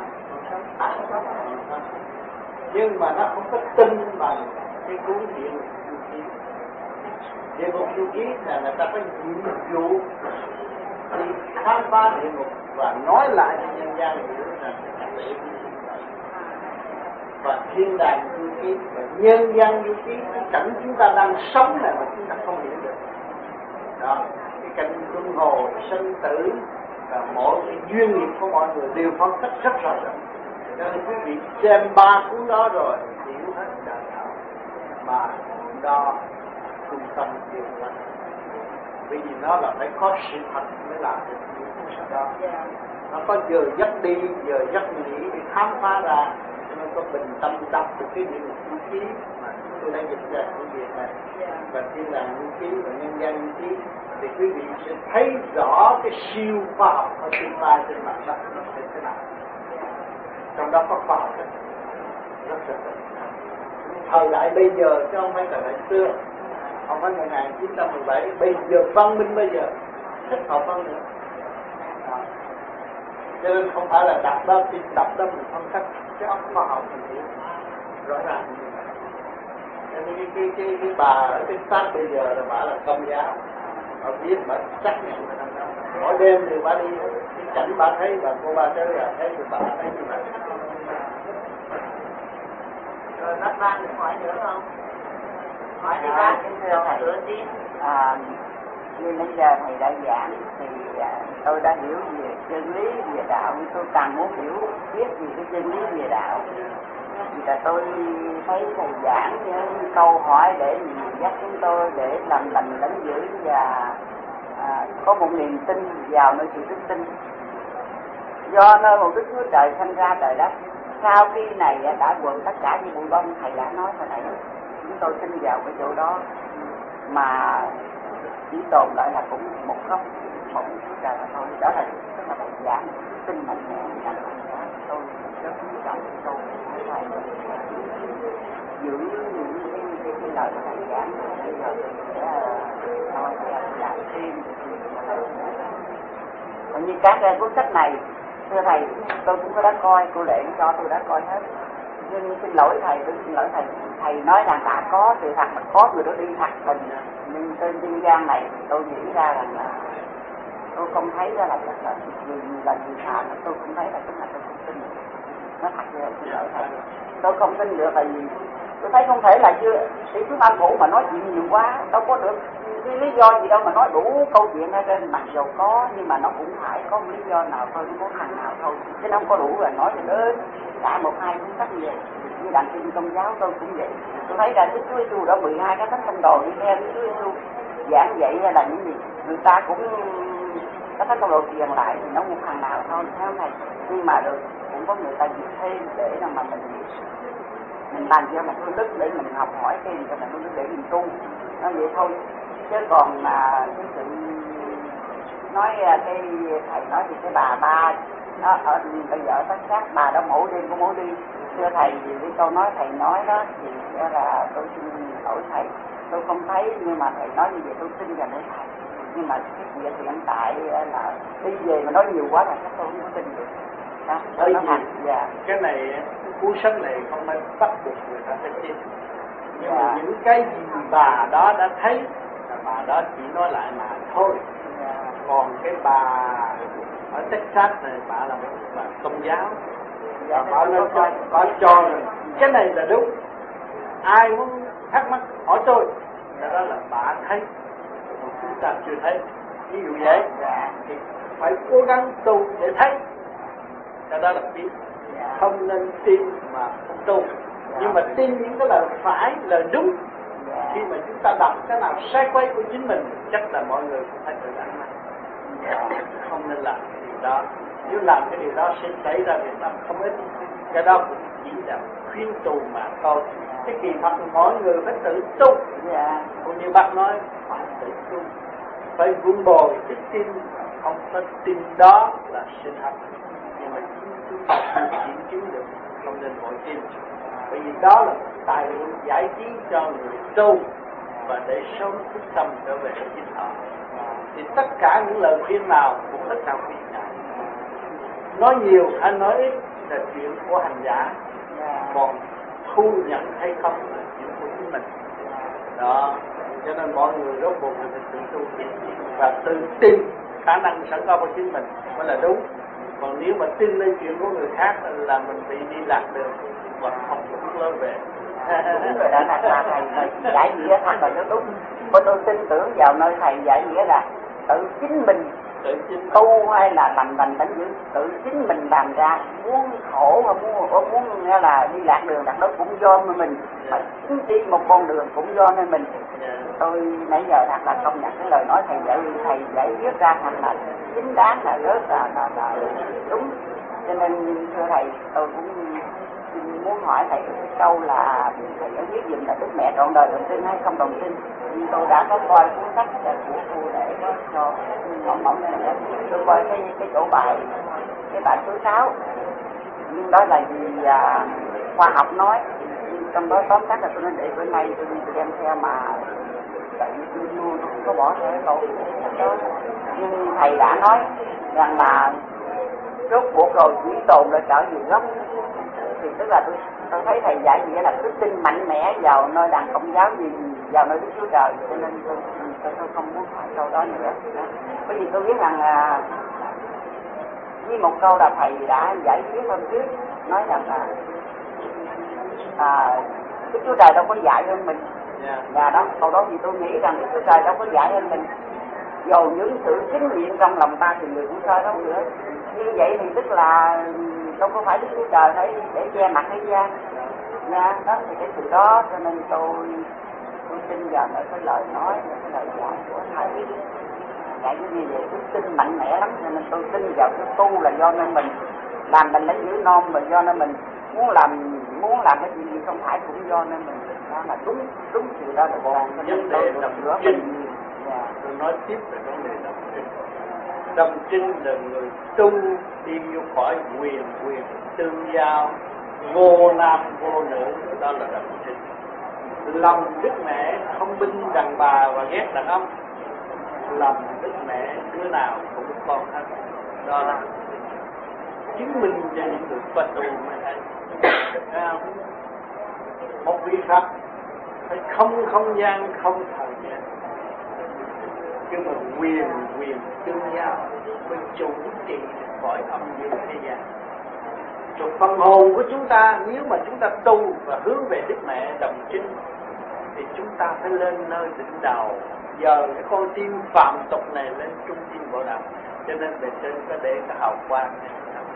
Nhưng mà nó không có tin bằng cái cuốn địa ngục du ký. Địa ngục du ký là người ta có nhiệm vụ đi khám phá địa ngục và nói lại cho nhân gian hiểu rằng và thiên đàng du ký và nhân gian du ký, cái cảnh chúng ta đang sống này mà chúng ta không hiểu được. Đó, cái cảnh luân hồi sinh tử và mỗi cái duyên nghiệp của mọi người đều phân tích rất rõ ràng. Cho nên quý vị xem 3 cuốn đó rồi hiểu hết đạo đạo mà đo trung tâm điều lành. Vì nó là phải có sự thật mới làm được những cuốn sách đó. Nó có giờ giấc đi, giờ giấc nghỉ để khám phá ra. Cho nên có bình tâm đọc được cái địa ngục du ký mà tôi đang dịch ra của Việt này và thiên đàng du ký và nhân gian du ký, thì quý vị sẽ thấy rõ cái siêu khoa học ở tương lai trên mặt đất nó sẽ thế nào. Trong đó có khoa học rất là thời đại bây giờ chứ không phải thời đại xưa, không phải 1917. Bây giờ văn minh bây giờ thích hợp hơn nữa. Cho nên không phải là đọc đó thì đọc đó mình phân tích cái óc khoa học mình hiểu rõ ràng như vậy. Cho nên cái bà ở cái xác bây giờ là bà là công giáo, bà biết bà xác nhận cái đó. Mỗi đêm thì bà đi cái cảnh bà thấy, bà cô ba tới là thấy thì bà thấy như vậy. Rồi bác Ban được hỏi nữa không? Hỏi đi bác, thầy nữa đi. Như nãy giờ thầy đã giảng thì tôi đã hiểu về chân lý về đạo, nhưng tôi càng muốn biết về cái chân lý về đạo. Thì là tôi thấy thầy giảng những câu hỏi để dắt chúng tôi để làm lành đánh giữ và có một niềm tin vào nơi sự đức tin. Do nơi một Đức Chúa Trời sanh ra trời đất, sau khi này đã quần tất cả những bụi bông, thầy đã nói hồi nãy, chúng tôi tin vào cái chỗ đó mà chỉ tồn lại là cũng một góc một Chúa Trời mà thôi. Đó là tức là thầy giảng tin mạnh mẽ rằng tôi rất quý trọng tôi phải giữ những cái lời của thầy giảng. Bây giờ tôi sẽ nói là làm thêm Còn như các cuốn sách này, thưa thầy, tôi cũng có đã coi, cô Lệ cho tôi đã coi hết. Nhưng xin lỗi thầy, tôi xin lỗi thầy. Thầy nói rằng đã có sự thật, mà có người đó đi thật mình. Nhưng trên dân gian này tôi nghĩ ra rằng là tôi không thấy ra là thật là gì thà, tôi cũng thấy là tức là tôi không tin. Nó thật ra xin lỗi thầy. Tôi không tin được là gì. Tôi thấy không thể là chưa sĩ Phước Âm Phủ mà nói chuyện nhiều quá, đâu có được cái lý do gì đâu mà nói đủ câu chuyện ở trên. Mặc dù có nhưng mà nó cũng phải có một lý do nào thôi, không có thằng nào thôi, chứ không có đủ là nói cho đến cả một hai cuốn sách như vậy. Như đặng kinh Công giáo tôi cũng vậy, tôi thấy là Đức Chúa Giêsu đã 12 cái thánh tông đồ đi theo Đức Chúa Giêsu giảng dạy hay là những gì người ta cũng cái thánh tông đồ truyền lại thì nó một thằng nào thôi, thấy không thầy? Nhưng mà được cũng có người ta dịch thêm để mà mình bàn cho mình phương đức để mình học hỏi thêm cho mình phương đức để mình tu, nó vậy thôi. Chứ còn mà cái sự nói cái thầy nói thì cái bà ba nó ở bây giờ tất khác bà đó mỗi đêm cũng mỗi đi. Thưa thầy, cái câu nói thầy nói đó thì là tôi xin lỗi thầy, tôi không thấy, nhưng mà thầy nói như vậy tôi tin vào để thầy. Nhưng mà cái việc hiện tại là đi về mà nói nhiều quá là chắc tôi không có tin được. Đó, nó thành. Dạ. Cái này cuốn sách này không nên bắt buộc người ta phải tin, nhưng mà những cái gì bà đó đã thấy là bà đó chỉ nói lại mà thôi. Còn cái bà ở Texas này, bà là một bà Công giáo, bà nói bà cho rồi cái này là đúng, ai muốn thắc mắc hỏi tôi. Đó là bà thấy, chúng ta chưa thấy. Ví dụ vậy thì phải cố gắng tu để thấy. Đó là biết. Không nên tin mà không tu. Nhưng mà tin những cái lời phải, lời đúng. Khi mà chúng ta đọc cái nào sai quay của chính mình, chắc là mọi người cũng phải tự ăn năn. Không nên làm cái điều đó. Nếu làm cái điều đó sẽ xảy ra việc tâm không ít. Cái đó cũng chỉ là khuyên tù mà thôi. Cái kỳ thật mỗi người phải tự tu. Cũng như bác nói, phải tự tu, phải vun bồi đức tin. Không phải tin đó là sự thật, nhưng mà chúng ta không kiểm chứng được, không nên vội tin. Bởi vì đó là tài liệu giải trí cho người tu và để sống thức tâm trở về với chính họ. Thì tất cả những lời khuyên nào cũng rất là khuyên ngại. Nói nhiều hay nói ít là chuyện của hành giả, còn thu nhận hay không là chuyện của chính mình. Đó, cho nên mọi người rốt cuộc là tự tu và tự tin khả năng sẵn có của chính mình mới là đúng. Còn nếu mà tin lên chuyện của người khác là mình bị đi lạc đường và không có bước lớn về. Đúng rồi, đã là thầy giải nghĩa thật là nó đúng. Tôi tin tưởng vào nơi thầy giải nghĩa là tự chính mình tu hay là lành tánh dữ, tự chính mình làm ra. Muốn khổ mà muốn nghe là đi lạc đường lạc đó cũng do mình, mà chính đi một con đường cũng do nơi mình. Tôi nãy giờ thật là công nhận cái lời nói thầy giải viết ra thật là chính đáng, là rất là đúng. Cho nên thưa thầy, tôi cũng muốn hỏi thầy cái câu là thầy đã viết dùm là Đức Mẹ trọn đời đồng tin hay không đồng tin. Tôi đã có coi cuốn sách của cô để có cho mẫu này, tôi coi cái chỗ bài, cái bài số 6, nhưng đó là gì khoa học nói, trong đó tóm tắt là tôi nên để bữa nay tôi đi đem theo mà tại vì tôi luôn không có bỏ theo câu đó. Nhưng thầy đã nói rằng là rốt cuộc rồi chỉ tồn lại trở về gốc, thì tức là tôi thấy thầy giải nghĩa là đức tin mạnh mẽ vào nơi Đảng Công giáo gì vào nơi Đức Chúa Trời, cho nên tôi không muốn hỏi câu đó nữa. Bởi vì tôi biết rằng với một câu là thầy đã giải thích hôm trước nói rằng là Đức Chúa Trời đâu có dạy hơn mình. Và đó, câu đó thì tôi nghĩ rằng Đức Chúa Trời đâu có dạy hơn mình. Dù những sự chính niệm trong lòng ta thì người cũng soi đâu nữa. Như vậy thì tức là đâu có phải Đức Chúa Trời phải để che mặt thế gian. Nha, đó thì cái sự đó cho nên tôi tin vào cái lời nói, cái lời dạy của thầy. Dạy như vậy tôi tin mạnh mẽ lắm, cho nên tôi tin vào cái tu là do nên mình làm mình lấy giữ non, mà do nên mình muốn làm cái gì không phải cũng do nên mình. Đó là đúng sự đó là còn vấn đề đồng trinh. Tôi nói tiếp về vấn đề đồng trinh. Đồng trinh là người tu đi vô khỏi quyền tương giao, vô nam vô nữ, đó là đồng trinh. Lòng Đức Mẹ không binh đàn bà và ghét đàn ông, lòng Đức Mẹ đứa nào cũng con hết. Đó là chứng minh cho những người có tu mới thấy. Một vị Phật phải không không gian, không thời gian, nhưng mà quyền tương giao với chủ trì cõi âm dương thế gian. Rồi phần hồn của chúng ta, nếu mà chúng ta tu và hướng về Đức Mẹ Đồng Trinh thì chúng ta phải lên nơi đỉnh đầu. Giờ cái con tim phạm tục này lên trung tim bộ đạo, cho nên bề trên có để cái hào quang này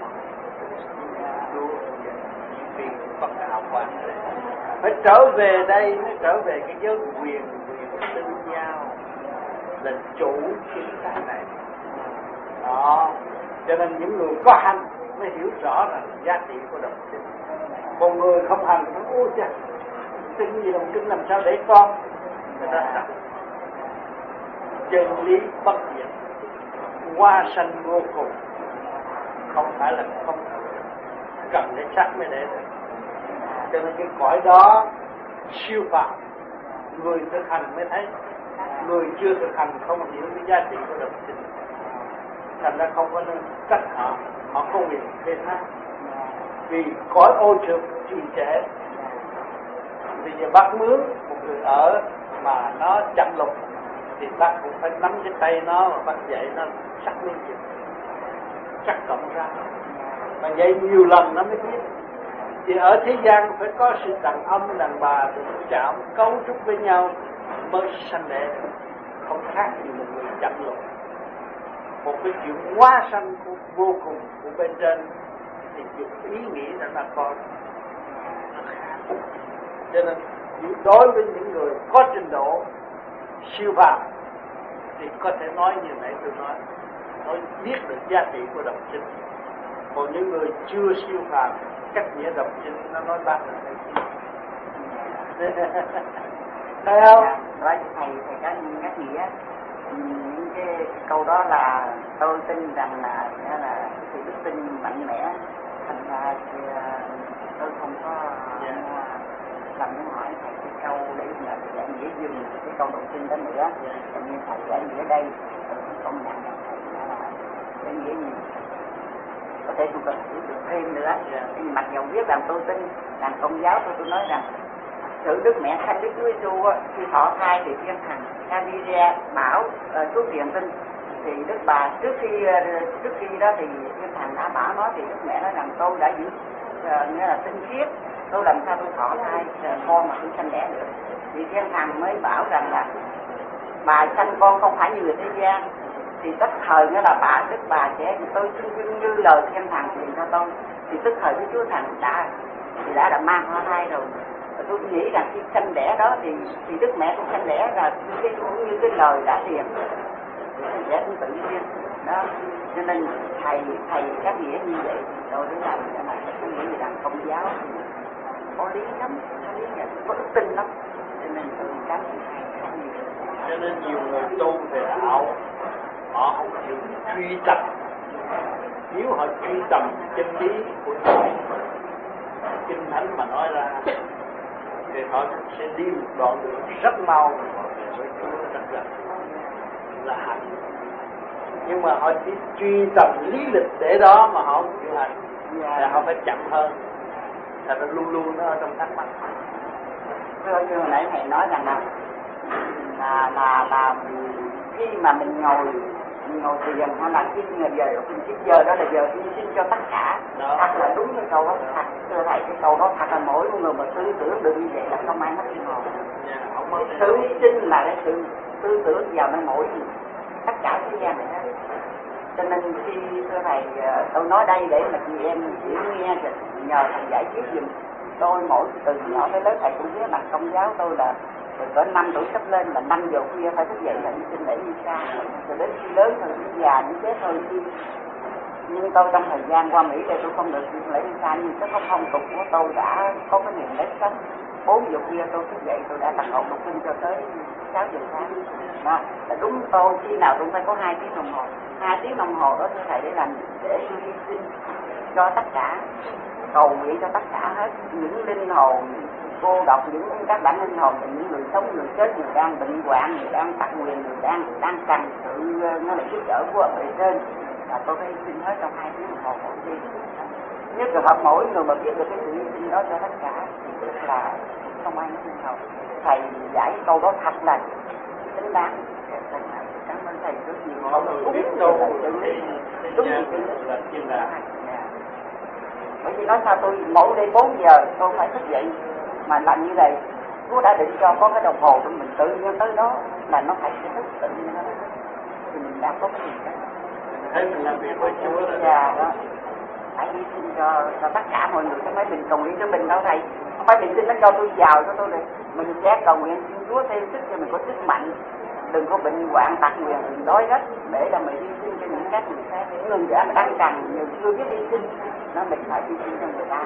có cái hào quang này. Phải trở về đây, mới trở về cái giới quyền tương giao là chủ chúng ta này. Đó, cho nên những người có hành mới hiểu rõ là giá trị của đồng sinh. Một người không hành nó ôi cha, tin gì đồng sinh làm sao để con? Người ta thật chân lý bất diệt, hoa sanh vô cùng, không phải là không cần để sắc mới để được. Cho nên cái cõi đó siêu phàm, người thực hành mới thấy, người chưa thực hành không hiểu cái giá trị của đồng sinh, thành ra không có nên trách họ, họ không quyền phê phán. Vì cõi ô trượt trì trệ, bây giờ bác mướn một người ở mà nó chậm lục thì bác cũng phải nắm cái tay nó mà bác dạy nó sắc lên gì, sắc cộng ra, mà dạy nhiều lần nó mới biết. Thì ở thế gian phải có sự đàn ông đàn bà đụng chạm cấu trúc với nhau mới sanh đẻ, không khác gì một người chậm lục. Một cái chuyện hóa sanh vô cùng của bên trên thì dùng ý nghĩ là con. Cho nên đối với những người có trình độ siêu phàm thì có thể nói như nãy tôi nói biết được giá trị của đồng sinh. Còn những người chưa siêu phàm, cách nghĩa đồng sinh nó nói bác là thấy không? Nói thầy có nhắc nghĩa những cái câu đó là tôi tin rằng là sự đức tin mạnh mẽ, thành ra tôi không có làm muốn hỏi thầy cái câu để nhờ giải nghĩa dùm cái câu đầu tiên đó nữa. Tự nhiên thầy giải nghĩa đây tôi cũng công nhận rằng thầy đã giải nghĩa nhiều, có thể tôi cần hiểu được thêm nữa. Thì mặc dù biết rằng tôi tin rằng Công giáo tôi nói rằng sự Đức Mẹ Sanh Đức Chúa Giêsu khi thọ thai thì thiên thần Gabriel bảo Chúa Truyền tin thì Đức Bà trước khi đó thì thiên thần đã bảo nói thì Đức Mẹ nói rằng tôi đã giữ nghĩa là tinh khiết, tôi làm sao tôi thọ thai con mà tôi sanh đẻ được. Thì thiên thần mới bảo rằng là bà sanh con không phải như người thế gian, thì tức thời nghĩa là Đức Bà sẽ tôi xin như lời thiên thần truyền cho tôi, thì tức thời với Chúa Thần đã mang hoa thai rồi. Tôi nghĩ rằng khi sanh đẻ đó thì Đức Mẹ cũng sanh đẻ là cũng như cái lời đã truyền, sanh đẻ cũng tự nhiên đó. Cho nên thầy các nghĩa như vậy tôi đến làm cái này tôi nghĩ rằng Công giáo có lý lắm, có lý nhận, có đức tin lắm, cho nên tôi cảm thấy hay nhiều. Cho nên nhiều người tu về đạo họ không chịu truy tập. Nếu họ truy tầm chân lý của Kinh Thánh mà nói ra thì họ sẽ đi một đoạn đường rất mau với Chúa rất gần là hành. Nhưng mà họ chỉ truy tầm lý lịch để đó mà họ không chịu hành, thì họ phải chậm hơn, thì nó luôn luôn nó ở trong thắc mắc. Như hồi nãy thầy nói rằng là khi mà mình ngồi thiền hay là cái giờ đó là giờ hy sinh cho tất cả. Thật là đúng cái câu đó, thật thưa thầy, cái câu đó thật là mỗi người mà tư tưởng được như vậy là không ai mất cái hồn. Cái sự hy sinh là cái sự tư tưởng vào nơi mỗi tất cả thế gian này hết. Cho nên khi thưa thầy tôi nói đây để mà chị em chỉ nghe thì nhờ thầy giải thích giùm. Tôi mỗi từ nhỏ tới lớn thầy cũng biết là Công giáo tôi là cỡ 5 tuổi sắp lên là 5 giờ khuya phải thức dậy là đi xin lễ đi xa, rồi đến khi lớn rồi đi già đi chết thôi đi. Nhưng tôi trong thời gian qua Mỹ đây tôi không được xin lễ đi xa, nhưng cái phong tục của tôi đã có cái niềm nếp sống. 4 giờ khuya tôi thức dậy, tôi đã tập học đọc kinh cho tới 6 giờ sáng. Đó là đúng, tôi khi nào tôi phải có 2 tiếng đồng hồ. 2 tiếng đồng hồ đó thưa thầy để làm, để tôi hy sinh cho tất cả, cầu nguyện cho tất cả hết, những linh hồn cô đọc, những các bản linh hồn, những người sống, người chết, người đang bệnh hoạn, người đang tặc nguyền, người đang cần sự nó là giúp đỡ của bề trên. là tôi phải hy sinh hết trong 2 tiếng đồng hồ mỗi đi. Nếu trường hợp mỗi người mà biết được cái sự hy sinh đó cho tất cả thì tức là không ai nói đâu. Thầy giải câu đó thật là chính đáng. Cảm ơn thầy rất nhiều. Họ người biết đâu đúng là chuyên đạt. Bởi vì nói sao tôi mỗi đêm 4 giờ tôi phải thức dậy mà làm như vậy. Chúa đã định cho có cái đồng hồ của mình tự nhiên tới đó là nó phải thức tự nhiên đó. Thì mình đã có cái gì đó. Thấy mình làm việc với Chúa là dạ đó. Phải hy sinh cho tất cả mọi người, chứ mấy mình cầu nguyện cho mình đâu thầy. Không phải mình xin nó cho tôi giàu cho tôi này. Mình sẽ cầu nguyện xin Chúa thêm sức cho mình có sức mạnh. Đừng có bệnh hoạn tật nguyền, đừng đói rách để là mình hy sinh cho những các người khác. Những người giả mà đang cần, nhiều chưa biết hy sinh, nó mình phải hy sinh cho người ta.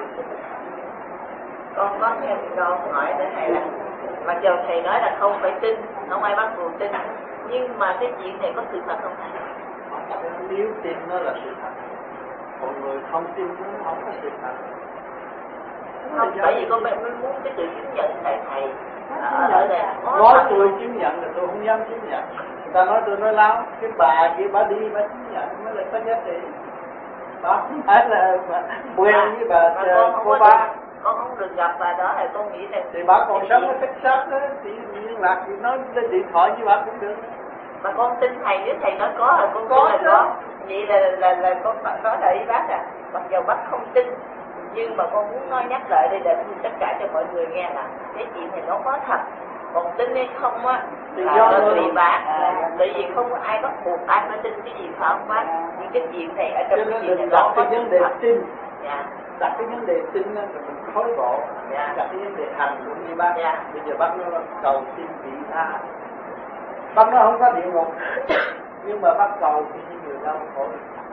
Con có thêm câu hỏi để thầy là, mặc dù thầy nói là không phải tin, không ai bắt buộc tin, nhưng mà cái chuyện này có sự thật không thầy? Nếu tin nó là sự thật, mọi người không tin nó không có sự thật. Không, bởi vì con mới muốn cái sự chứng nhận tại thầy ở đây. Nói tôi chứng nhận là tôi không dám chứng nhận. Người ta nói tôi nói láo, cái bà kia bà đi bà chứng nhận mới là có giá trị. Bà không phải là quen với bà cô ba. Con không được gặp bà đó là con nghĩ rằng thì bà còn sống ở Texas đó, thì liên lạc thì nói lên điện thoại với bà cũng được. mà con tin thầy, nếu thầy nói có là con tin là có. Vậy là con nói là ý bác à, mặc dù bác không tin nhưng mà con muốn nói nhắc lại đây để tất cả cho mọi người nghe là cái chuyện này nó có thật. Còn tin hay không á là tùy bác, tại vì không có ai bắt buộc ai phải tin cái gì phải không bác. Nhưng cái chuyện này ở trong cái chuyện này nó có vấn đề tin. Dạ. Đặt cái vấn đề tin là mình khối bộ. Dạ. Đặt cái vấn đề hành cũng như bác. Dạ. Bây giờ bác nói cầu xin vị tha. Bác nói không có địa ngục nhưng mà bác cầu thì những người đau khổ.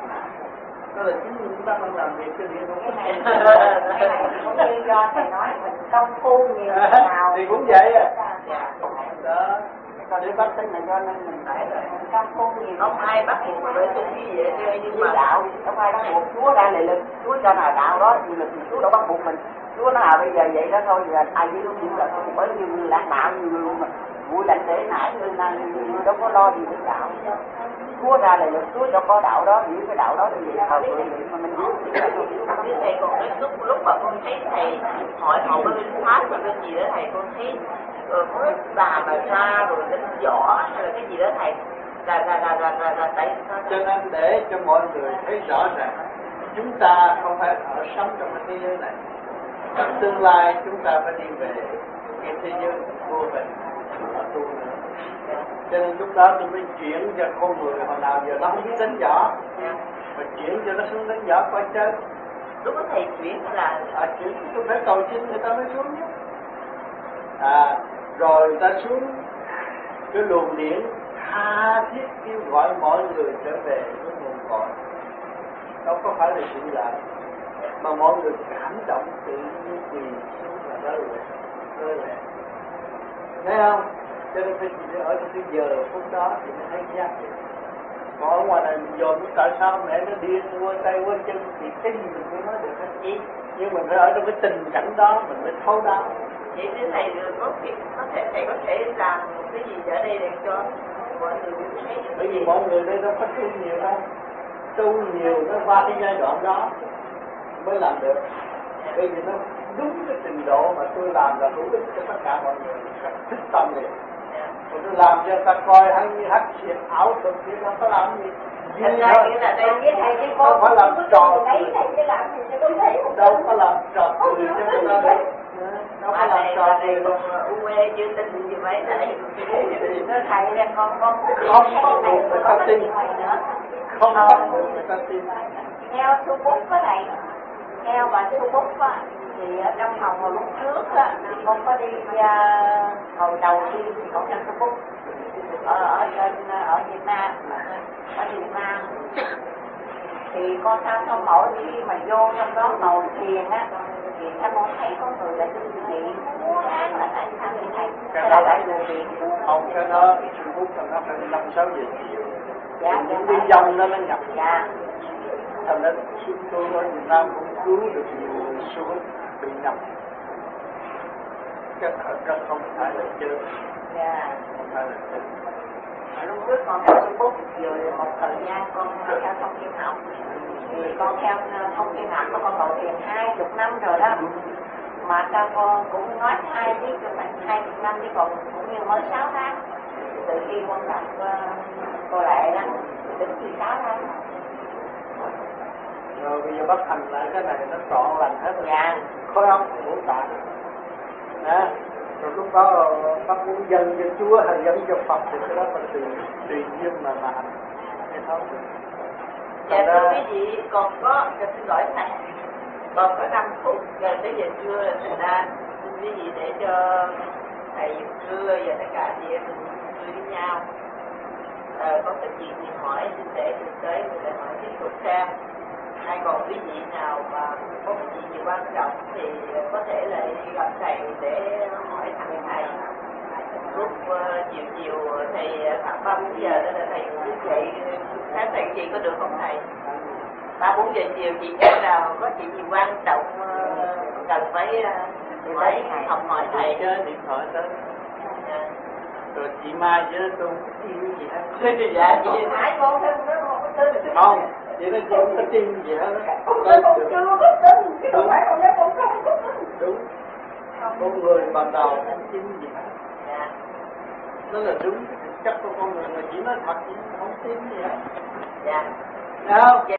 Đó là chính những bác đang làm việc cho địa ngục. Cái này cũng như do thầy nói mình công phu nhiều nào thì cũng vậy à. Dạ. Đó. Để bác tính là do nên mình phải công phu nhiều. Không ai bắt buộc phải tu cái gì vậy chơi, nhưng mà đạo không ai bắt buộc. Chúa ra lệ lực, Chúa cho nào đạo đó thì lực, Chúa đâu bắt buộc mình. Chúa nói bây giờ vậy đó thôi, giờ ai với nó chịu là thôi. Bởi vì người lãng đạo nhiều người mà vui lạnh để nãy người nào đâu có lo gì đến đạo. Chúa ra lệ lực, Chúa cho có đạo đó, giữ cái đạo đó thì vậy thôi. Mà mình giữ với thầy còn cái lúc mà con thấy thầy hỏi họ bên linh pháp hay bên gì đó thầy, con thấy có cái bà mà ra rồi đánh võ hay là cái gì đó thầy là tại sao? Cho nên để cho mọi người thấy rõ ràng chúng ta không phải ở sống trong cái thế giới này. Trong tương lai chúng ta phải đi về cái thế giới vô hình ở tu nữa. Cho nên lúc đó tôi mới chuyển cho con người hồi nào giờ nó không biết đánh võ, mà chuyển cho nó xuống đánh võ coi chơi. Lúc đó thầy chuyển là chuyển tôi phải cầu xin người ta mới xuống nhé. Rồi người ta xuống cái luồng điển tha thiết kêu gọi mọi người trở về với nguồn cội. Đâu có phải là sự làm mà mọi người cảm động tự nhiên quỳ xuống là rơi lệ. Thấy không? Cho nên phải ở trong cái giờ phút đó thì nó thấy giá trị. Còn ở ngoài này mình dồn tại sao mẹ nó điên quơ tay quơ chân thì cái gì mình cũng nói được hết ý. Nhưng mình phải ở trong cái tình cảnh đó mình mới thấu đáo. Vậy thế thầy thầy có thể làm cái gì ở đây để cho mọi người thấy được. Bởi vì mọi người đây đâu có tu nhiều đâu. Tu nhiều nó qua cái giai đoạn đó mới làm được. Bởi vì nó đúng cái trình độ mà tôi làm là hữu ích cho tất cả mọi người, thích tâm liền. Còn tôi làm cho người ta coi hay như hát chuyện ảo thuật thì nó có làm gì. Thành ra nghĩa là đây với thầy với không phải làm trò thấy thầy chứ làm gì cho tôi thấy. đâu có làm trò cười cho người ta đấy. Đâu có làm trò cười đâu. quê chưa tin gì mấy thầy. Thưa thầy là con không bắt buộc người ta tin. Không bắt buộc người ta tin. Theo su bút với thầy, theo bà su bút á, thì ở trong phòng hồi lúc trước á, con có đi hồi đầu tiên thì con trong su bút ở Việt Nam, thì con sao mỗi khi mà vô trong đó ngồi thiền á, thì sao con thấy có người là tư vị múa hát là tại sao vậy thầy? Cái đó lại vô viện. Không, cái đó su bút là nó phải 5-6 giờ chiều. Dạ, những cái dòng đó nó nhập. dạ. Thành ra tôi ở Việt Nam cũng cứu được nhiều su hút bị nhập. Cái thật ra không phải là chơi. Dạ. Không phải là chơi. Lúc trước con theo Facebook rồi một thời gian con theo thông tin học, thì con theo thông tin học con đòi tiền 20 năm rồi đó, mà sao con cũng nói ai biết cho bạn 20 năm chứ còn cũng như mới 6 tháng từ khi con gặp cô Lệ đó đến khi 6 tháng. Rồi bây giờ bắt hành lại cái này nó trọn lành hết rồi. Dạ. Khối óc ngũ tạng. Đó. Rồi lúc đó bắt muốn dân cho Chúa hay dân cho Phật thì cái đó là tùy duyên mà hành. Thế thôi. Dạ thưa quý vị, còn có, xin lỗi thầy, còn có 5 phút gần tới giờ trưa là thành ra xin quý vị để cho thầy trưa và tất cả chị em mình trưa với nhau. Có cái chuyện gì hỏi xin để từ tới người lại hỏi tiếp tục xem. Hay còn quý vị nào mà có cái chuyện gì quan trọng thì có thể là gặp thầy để hỏi thằng thầy. Lúc chiều thầy khoảng 3-4 giờ đó là thầy cũng dậy sáng thầy chị có được không thầy? 3-4 giờ chiều chị em nào có chuyện gì quan trọng cần phải học hỏi thầy chơi điện thoại tới. Rồi chị Mai với tôi không có tin gì hết. Dạ chị Thái con thêm nó không có tin. Không, chị nói chị không có tin gì hết. Con tin con chưa có tin, chứ không phải con nói con không có tin. Đúng. Con người ban đầu không tin gì hết. Dạ. Nó là đúng cái thực chất của con người mà chỉ nói thật chứ không tin gì hết. Dạ. Đâu?